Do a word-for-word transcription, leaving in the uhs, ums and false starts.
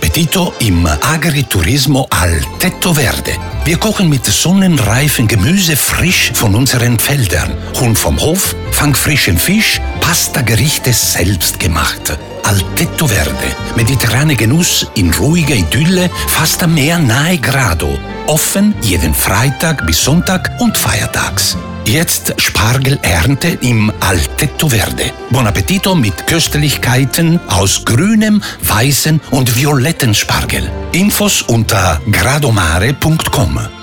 appetito im Agriturismo al Tetto Verde. Wir kochen mit sonnenreifen Gemüse frisch von unseren Feldern. Huhn vom Hof, fangfrischen Fisch, Pasta-Gerichte selbst gemacht. Al Tetto Verde. Mediterrane Genuss in ruhiger Idylle, fast am Meer nahe Grado. Offen jeden Freitag bis Sonntag und feiertags. Jetzt Spargelernte im Al Tetto Verde. Buon Appetito mit Köstlichkeiten aus grünem, weißem und violetten Spargel. Infos unter gradomare punkt com.